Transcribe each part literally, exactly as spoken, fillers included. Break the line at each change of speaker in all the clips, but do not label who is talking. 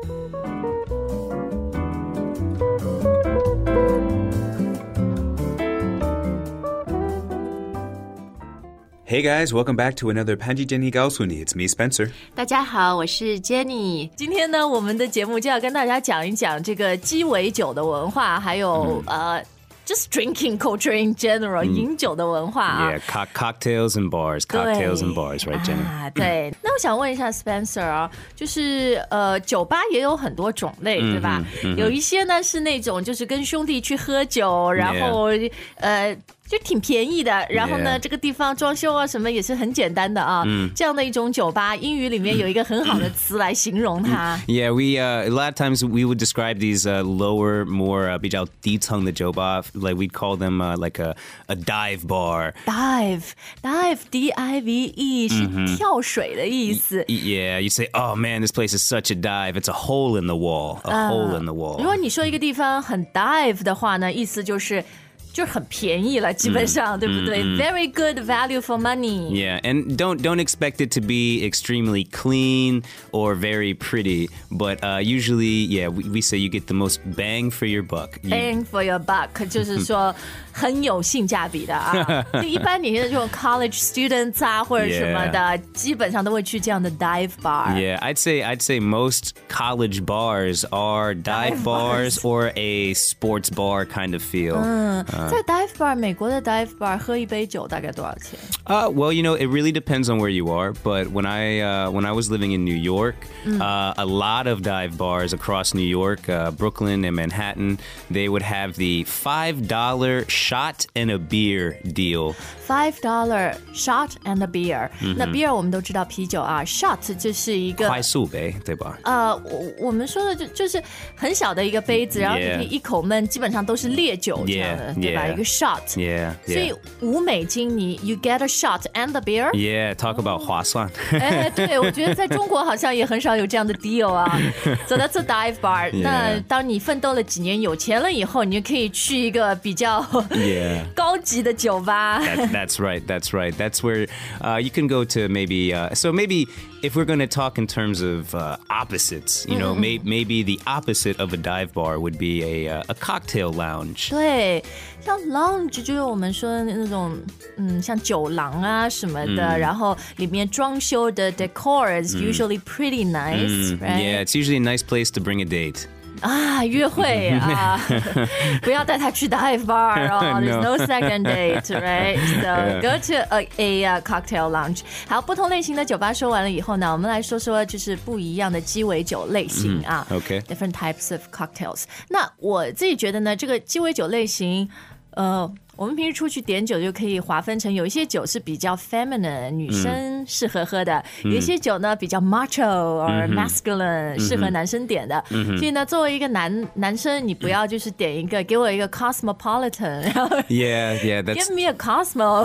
Hey guys, welcome back to another 潘吉 Jenny 告诉你 It's me, Spencer.
大家好，我是 Jenny。今天呢，我们的节目就要跟大家讲一讲这个鸡尾酒的文化，还有、嗯、呃。Just drinking culture in general，、嗯、饮酒的文化啊。
Yeah, co- cocktails and bars, cocktails and bars, right, Jenny?
啊，对。那我想问一下 Spencer 啊，就是呃，酒吧也有很多种类，对吧？嗯嗯、有一些呢是那种就是跟兄弟去喝酒，然后、yeah. 呃。就挺便宜的，然后呢， yeah. 这个地方装修啊什么也是很简单的啊。嗯、这样的一种酒吧，英语里面有一个很好的词来形容它。
Yeah, we uh, a lot of times we would describe these uh, lower, more uh, 比较低层的酒吧 like we'd call them uh, like a a dive bar.
Dive, dive, D I V E 是跳水的意思。
Yeah, you say, oh man, this place is such a dive. It's a hole in the wall, a、uh, hole in the wall.
如果你说一个地方很 dive 的话呢，意思就是就很便宜了，基本上、嗯、对不对、嗯、？Very good value for money.
Yeah, and don't don't expect it to be extremely clean or very pretty, but uh, usually, yeah, we, we say you get the most bang for your buck.
Bang for your buck 就是说很有性价比的啊。一般你这种 college students 啊或者什么的， yeah. 基本上都会去这样的 dive bar.
Yeah, I'd say I'd say most college bars are dive, dive bars, bars or a sports bar kind of feel.
嗯。Uh, 在 dive bar 美国的 dive bar 喝一杯酒大概多少钱？
Uh, well, you know, it really depends on where you are. But when I uh, when I was living in New York, mm. uh, a lot of dive bars across New York, uh, Brooklyn and Manhattan, they would have the five dollar shot and a beer deal.
Five dollar shot and a beer. 那 beer 我们都知道啤酒啊 ，shot 就是一个
快速杯，对吧？
呃，我我们说的就就是很小的一个杯子， yeah. 然后你可以一口闷，基本上都是烈酒这样的， yeah. 对吧？ 一个 shot,
yeah, yeah.
所以五美金你 you get a shot and a beer.
Yeah, talk about 划算。
哎，对，我觉得在中国好像也很少有这样的 deal 啊。So that's a dive bar. Yeah. 那当你奋斗了几年有钱了以后，你就可以去一个比较 yeah. 高级的酒吧。
That, that's right, that's right. That's where uh, you can go to maybe, uh, so maybe if we're going to talk in terms of uh, opposites, you know, may, maybe the opposite of a dive bar would be a, uh, a cocktail lounge.
对。像 lounge 就是我们说的那种，嗯，像酒廊啊什么的，嗯、然后里面装修的 decor is usually pretty nice,
嗯
right?
Yeah, it's usually a nice place to bring a date.
啊，约会啊，不要带他去 dive bar 哦 ，there's no second date, right? So go to a, a, a cocktail lounge. 好，不同类型的酒吧说完了以后呢，我们来说说就是不一样的鸡尾酒类型啊。
嗯、okay.
Different types of cocktails. 那我自己觉得呢，这个鸡尾酒类型，呃。我们平时出去点酒就可以划分成有一些酒是比较 feminine 女生适合喝的、嗯、有一些酒呢比较 macho or masculine、嗯、适合男生点的、嗯、所以呢作为一个男男生你不要就是点一个、嗯、给我一个 cosmopolitan
yeah yeah that's
give me a Cosmo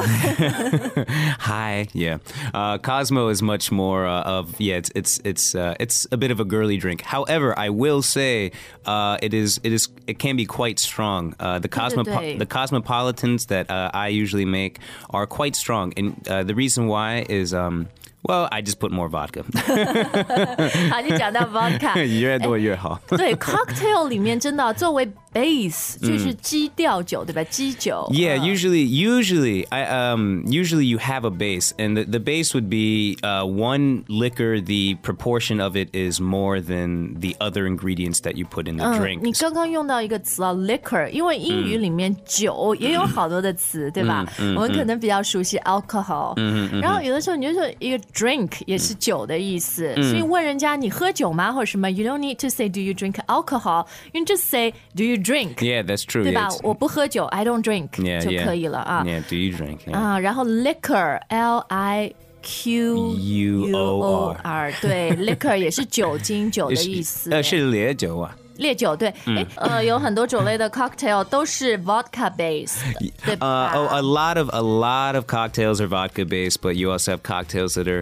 hi yeah uh, Cosmo is much more uh, of yeah it's it's it's uh, it's a bit of a girly drink. However, I will say uh, it is it is it can be quite strong. Uh, the Cosmo the Cosmopolitan that uh, I usually make are quite strong, and uh, the reason why is um well, I just put more vodka.
好，你讲到 vodka
越多越好。
对 cocktail 里面真的作为 base 就是基调酒、嗯、对吧？基酒。
Yeah, usually, usually, I um, usually you have a base, and the, the base would be uh, one liquor. The proportion of it is more than the other ingredients that you put in the drink.
你刚刚用到一个词啊 liquor， 因为英语里面酒也有好多的词，对吧？我们可能比较熟悉 alcohol， 然后有的时候你就说一个 drink 也是酒的意思，所以问人家你喝酒吗或者什么 ，you don't need to say do you drink alcohol， you just say do you drink.
Yeah, that's true.
对吧？
Yeah,
我不喝酒 ，I don't drink，
yeah,
就可以了啊。
Yeah, do you drink? Yeah.
啊，然后 liquor, L I Q U O R， 对 ，liquor 也是酒精酒的意思。
呃，是烈酒啊。
烈酒对，哎、嗯，呃，有很多种类的 cocktail 都是 vodka based， 对吧？
Uh, oh, a lot of a lot of cocktails are vodka based, but you also have cocktails that are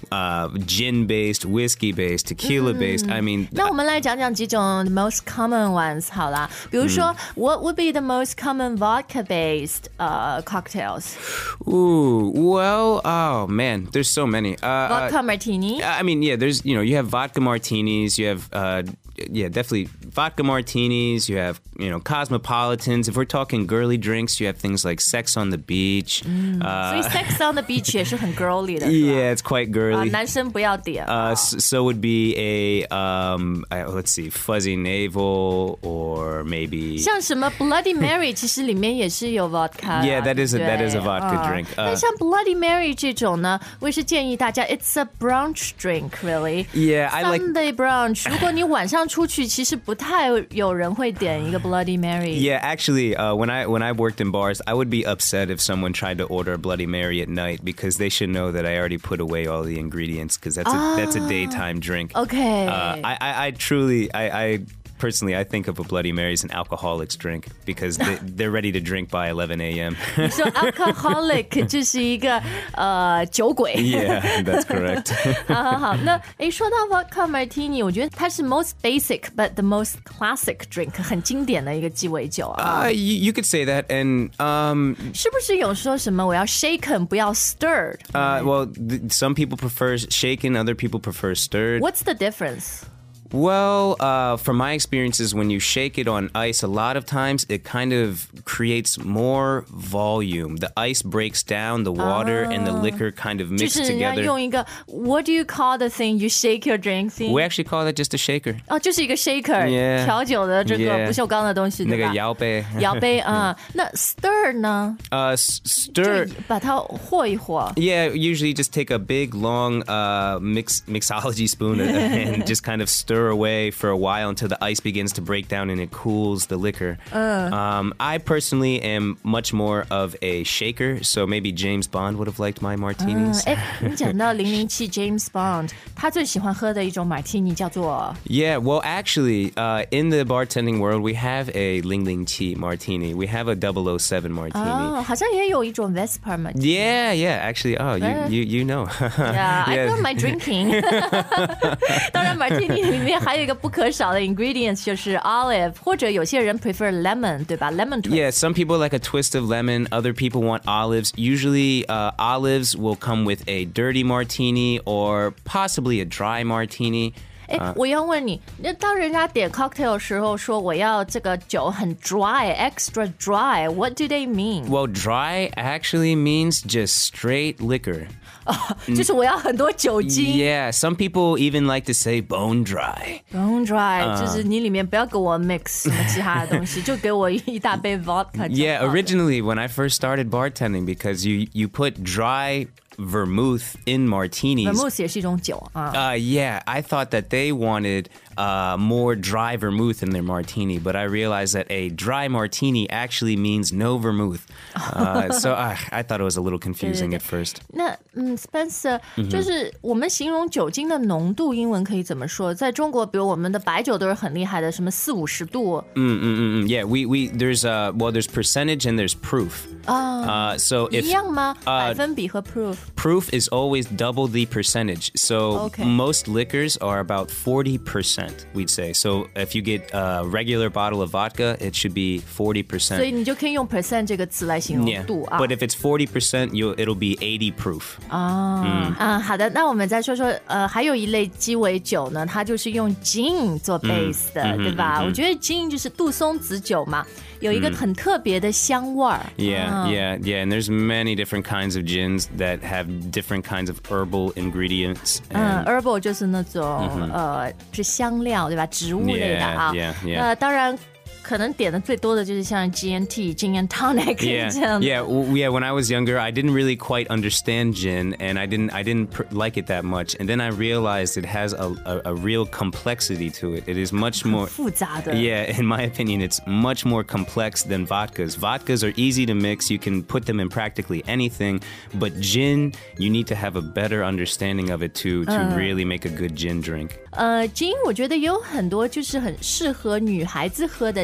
uh, gin-based, whiskey-based, tequila-based. I mean,
那我们来讲讲几种 most common ones 好啦，比如说、嗯、what would be the most common vodka-based uh, cocktails?
Ooh, well, oh man, there's so many. Uh,
vodka
uh,
martini?
I mean, yeah, there's, you know, you have vodka martinis, you have, uh, yeah, definitely vodka martinis, you have, you know, cosmopolitans. If we're talking girly drinks, you have things like Sex on the Beach.
嗯 uh, 所以 Sex on the Beach 也是很 girly 的
Yeah, it's quite girly.
啊，男生不要点
Uh, so, so would be a, um, uh, let's see, Fuzzy Navel or maybe...
像什么 Bloody Mary 其实里面也是有 vodka
Yeah, that is a, that is a vodka
啊
drink.
那
Uh,
像 Bloody Mary 这种呢，我也是建议大家 It's a brunch drink, really.
Yeah, I like...
Sunday brunch. 如果你晚上出去，其实不太有人会点一个 Bloody Mary.
Yeah, actually, uh, when I when I worked in bars, I would be upset if someone tried to order a Bloody Mary at night because they should know that I already put away all the ingredients because that's a,
ah,
that's a daytime drink.
Okay.
Uh, I, I I truly I. I Personally, I think of a Bloody Mary as an alcoholic's drink because they, they're ready to drink by eleven a.m.
So alcoholic 就是一个呃酒鬼。
Yeah, that's correct.
好好好，那诶说到 vodka martini， 我觉得它是 most basic but the most classic drink， 很经典的一个鸡尾酒啊。
Uh, you, you could say that, and um,
是不是有说什么我要 shaken 不要 stirred？
Uh, well, th- some people prefer shaken, other people prefer stirred.
What's the difference?
Well, uh, from my experiences, when you shake it on ice, a lot of times it kind of creates more volume. The ice breaks down the water and the liquor kind of mix
就是人家
together.
用一个 What do you call the thing you shake your drink thing?
We actually call that just a shaker.
哦，就是一个 shaker，
Yeah.
调酒的这个
Yeah.
不锈钢的东西，对吧？
那个摇杯。
摇杯啊，那 stir 呢？
Uh, s- stir.
就把它和一和。
Yeah, usually just take a big, long uh, mix mixology spoon and just kind of stir away for a while until the ice begins to break down and it cools the liquor. Uh. Um, I personally am much more of a shaker, so maybe James Bond would have liked my martinis.
哎，你讲到零零七 James Bond， 他最喜欢喝的一种 martini 叫做
Yeah, well, actually, uh, in the bartending world, we have a零零七 martini. We have a double oh seven martini.
哦，好像也有一种 Vesper martini。
Yeah, yeah, actually, oh, you you, you know.
Yeah, I know my drinking. 当然 martini 里面还有一个不可少的 ingredients 就是 olive， 或者有些人 prefer lemon， 对吧？ Lemon twist.
Yeah, some people like a twist of lemon. Other people want olives. Usually, uh, olives will come with a dirty martini or possibly a dry martini.
哎，我要问你，那当人家点 cocktail 的时候说我要这个酒很 dry, extra dry, what do they mean?
Well, dry actually means just straight liquor.
就是我要很多酒精。
Yeah, some people even like to say bone dry.
Bone dry， 就是你里面不要给我 mix 什么其他的东西，就给我一大杯 vodka。
Yeah, originally when I first started bartending, because you you put dry vermouth in martinis.
Vermouth 也是一种酒啊。
Uh, yeah, I thought that they wanted uh, more dry vermouth in their martini, but I realized that a dry martini actually means no vermouth. Uh, so uh, I thought it was a little confusing at first.
那嗯 ，Spencer， 就是我们形容酒精的浓度，英文可以怎么说？在中国，比如我们的白酒都是很厉害的，什么四五十度。
Mm, mm, mm, mm. Yeah, we we there's uh well there's percentage and there's proof. Uh, so
一
if
样吗？百分比和 proof。
proof is always double the percentage. So
Okay.
most liquors are about forty percent, we'd say. So if you get a regular bottle of vodka, it should be forty
所
percent.
以你就可以用 percent 这个词来形容
Yeah,
度啊。
but if it's forty percent, you it'll be eighty proof.
啊，嗯，好的，那我们再说说，呃，还有一类鸡尾酒呢，它就是用 gin 做 base 的，对吧？我觉得 gin 就是杜松子酒嘛，有一个很特别的香味儿。
Yeah,
嗯
yeah, yeah. And there's many different kinds of gins that have different kinds of herbal ingredients.
嗯
And
，herbal 就是那种、呃是香料对吧？植物类的啊。
Yeah, yeah, yeah.
呃，当然可能点的最多的就是像 G N T Gin and Tonic
Yeah,
这样的。
yeah, w- yeah. When I was younger, I didn't really quite understand gin, and I didn't, I didn't pr- like it that much. And then I realized it has a, a, a real complexity to it. It is much more
复杂的。
Yeah, in my opinion, it's much more complex than vodkas. Vodkas are easy to mix. You can put them in practically anything. But gin, you need to have a better understanding of it to to really make a good gin drink.
呃 ，gin 我觉得也有很多就是很适合女孩子喝的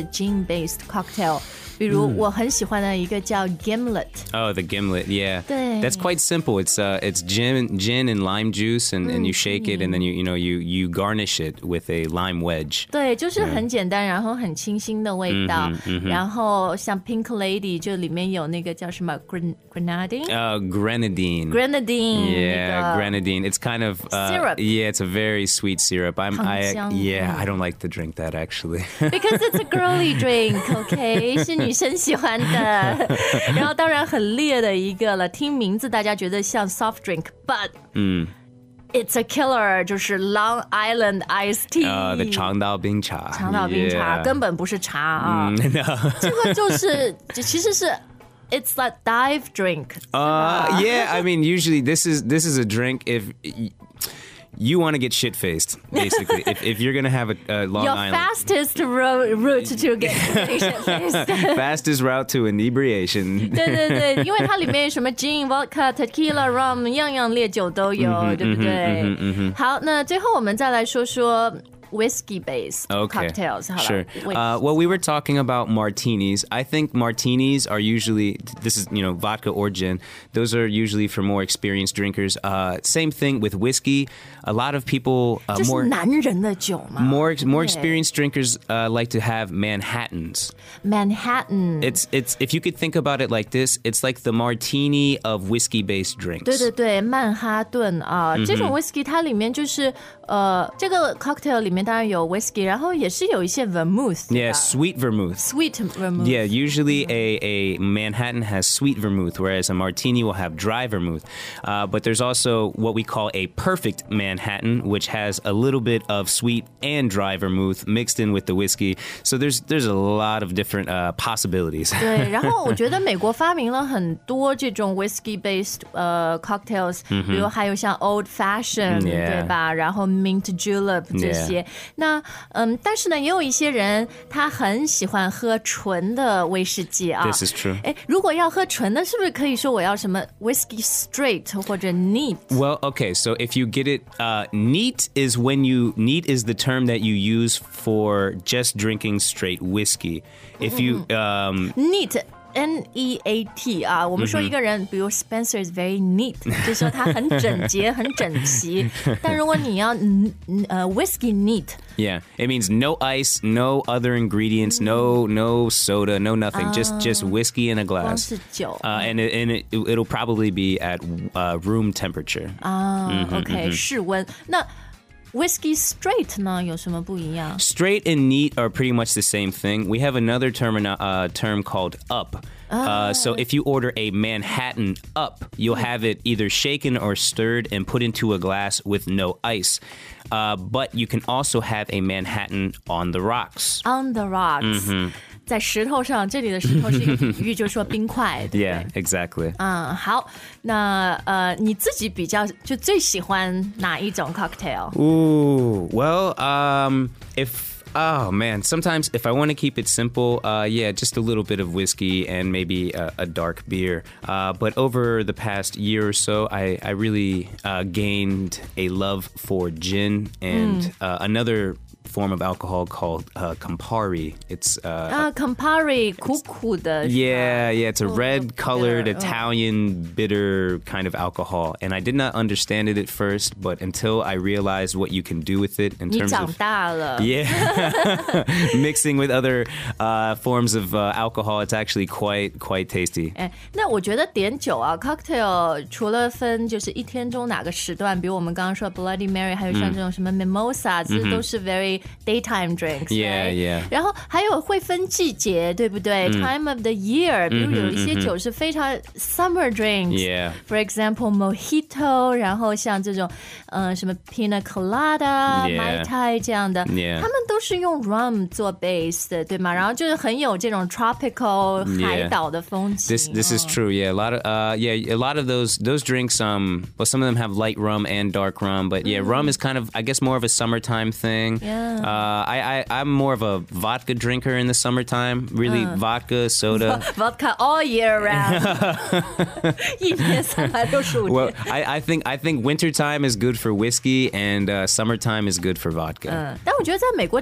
gin-based cocktail。比如我很喜欢的一个叫 Gimlet。
Oh, the Gimlet, yeah.
对
That's quite simple. It's uh, it's gin, gin and lime juice, and, and you shake it, and then you you know you you garnish it with a lime wedge.
对，就是很简单，然后很清新的味道。然后像 Pink Lady 就里面有那个叫什么 Gren Grenadine
Uh, grenadine.
Grenadine
Yeah,
那个
grenadine. It's kind of uh,
Syrup.
Yeah, it's a very sweet syrup. I'm I
糖浆
yeah, I don't like to drink that actually.
Because it's a girly drink, OK 是女生喜欢的。然后当然很烈的一个了，听名字大家觉得像 soft drink, but it's a killer， 就是 Long Island iced tea。
Uh, the 长岛冰茶。
长岛冰茶
Yeah.
根本不是茶啊，
No.
这个就是其实是 it's like dive drink。
Uh, yeah, I mean, usually this is this is a drink if y- you want to get shit faced, basically. if if you're gonna have a, a Long
Your
Island
fastest ro- route to get shit-faced。
fastest route to inebriation.
对对对，因为它里面有什么 gin、vodka、tequila、rum， 样样烈酒都有，对不对？好，那最后我们再来说说 whiskey-based
Okay.
cocktails。好了
Sure.
Wait.
Uh, well, we were talking about martinis. I think martinis are usually, this is, you know, vodka or gin. Those are usually for more experienced drinkers. Uh, same thing with whiskey. A lot of people, uh,
这是
more,
男人的酒嘛
more, more
对
experienced drinkers uh, like to have Manhattans.
Manhattan。
It's, it's, if you could think about it like this, it's like the martini of whiskey-based drinks.
对对对，曼哈顿啊，这种 whisky 它里面就是呃，这个 cocktail 里面当然有 whisky， 然后也是有一些 vermouth。
Yeah, sweet vermouth.
Sweet vermouth。
Yeah, usually a, a Manhattan has sweet vermouth, whereas a martini will have dry vermouth. Uh, but there's also what we call a perfect Manhattan, which has a little bit of sweet and dry vermouth mixed in with the whiskey. So there's there's a lot of different uh, possibilities.
对，然后我觉得美国发明了很多这种 whiskey-based 呃 cocktails，、比如还有像 old fashioned，、
Yeah.
对吧？然后 mint julep 这些。
Yeah.
那嗯，但是呢，也有一些人他很喜欢喝纯的威士忌啊。
This is true.
哎，如果要喝纯的，是不是可以说我要什么 whisky straight 或者 neat？
Well, okay, so if you get it, uh, neat is when you, neat is the term that you use for just drinking straight whiskey. If you, um,
neat N E A T 啊，我们说一个人，比如 Spencer is very neat， 就说他很整洁、很整齐。但如果你要嗯呃 whisky neat，
yeah, it means no ice, no other ingredients, no no soda, no nothing, just just whiskey in a
光
glass.
是酒
Uh, and it, and it, it'll probably be at uh, room temperature.
啊 ，OK， 室温。那 Whiskey straight 呢有什么不一样？
Straight and neat are pretty much the same thing. We have another term, uh, term called up. Uh, so if you order a Manhattan up, you'll have it either shaken or stirred and put into a glass with no ice. Uh, but you can also have a Manhattan on the rocks.
On the rocks，、在石头上，这里的石头是一个比喻，就是说冰块，对不对
Yeah, exactly.
嗯，好，那呃，你自己比较就最喜欢哪一种 cocktail？
Ooh, well, um, if oh man, sometimes if I want to keep it simple, uh, yeah, just a little bit of whiskey and maybe a, a dark beer. Uh, but over the past year or so, I I really uh, gained a love for gin and uh, another form of alcohol called uh, Campari. It's uh,
啊 ，Campari 苦苦的，
yeah, yeah, it's a
Oh,
red-colored
bitter, oh.
Italian bitter kind of alcohol, and I did not understand it at first, but until I realized what you can do with it in
你
terms
长
of
大了，
yeah, mixing with other uh, forms of uh, alcohol, it's actually quite quite tasty.
哎，那我觉得点酒啊 ，cocktail 除了分就是一天中哪个时段，比如我们刚刚说 Bloody Mary， 还有像这种什么 Mimosa，、这都是 very daytime drinks。
Yeah,
right?
yeah.
然后还有会分季节，对不对、t i m e of the year， 比如有一些酒是非常 summer drinks。
Yeah.
For example, mojito， 然后像这种呃什么 pina colada、
Yeah.
mai tai 这样的
Yeah.
他们都是用 rum 做 base 的，对吗？然后就是很有这种 tropical
Yeah.
海岛的风情。
This this is true. Yeah, a lot of uh yeah, a lot of those those drinks um well some of them have light rum and dark rum, but yeah, rum is kind of I guess more of a summertime thing.
Yeah.
Uh I, I I'm more of a vodka drinker in the summertime. Really vodka, soda.
Vodka all year round， 一年三百六十五
Well,
天。
I, I think I think wintertime is good for whiskey and uh, summertime is good for vodka.
嗯，但我觉得在美国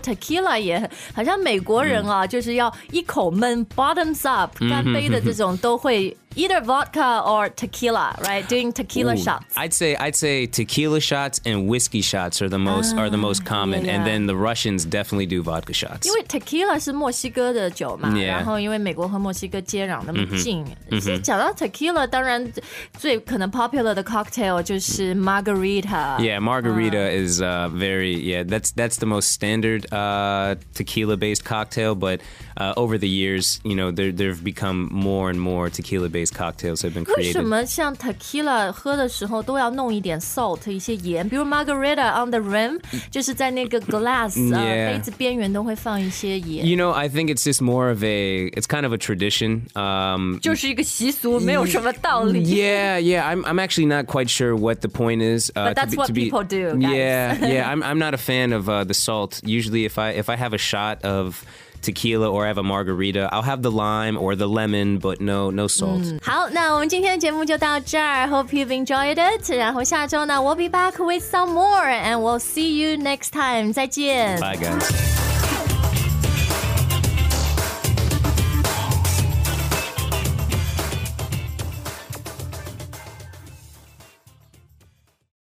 tequila 也好像美国人啊，嗯、就是要一口闷 bottoms up，、嗯、干杯的这种都会。Either vodka or tequila, right? Doing tequila
Ooh,
shots.
I'd say I'd say tequila shots and whiskey shots are the most ah, are the most common, yeah, yeah. and then the Russians definitely do vodka shots.
因为 tequila 是墨西哥的酒嘛，
yeah.
然后因为美国和墨西哥接壤那么近，其实讲到 tequila， 当然最可能 popular 的 cocktail 就是 margarita.
Yeah, margarita uh, is uh, very yeah. That's that's the most standard uh, tequila-based cocktail, but uh, over the years, you know, there there've become more and more tequila-based cocktails have been created.
为什么像 tequila 喝的时候都要弄一点 salt 一些盐？比如 margarita on the rim 就是在那个 glass、yeah. 呃、杯子边缘都会放一些盐。
You know, I think it's just more of a it's kind of a tradition. Um,
就是一个习俗，没有什么道理。
Yeah, yeah. I'm I'm actually not quite sure what the point is.
Uh, But that's
to be,
what
to be,
people do. Guys.
Yeah, yeah. I'm I'm not a fan of uh, the salt. Usually, if I if I have a shot of tequila or I have a margarita, I'll have the lime or the lemon, but no no salt.
嗯、好，那我们今天的节目就到这儿。Hope you've enjoyed it. 然后下周呢 ，we'll be back with some more, and we'll see you next time. 再见。
Bye, guys.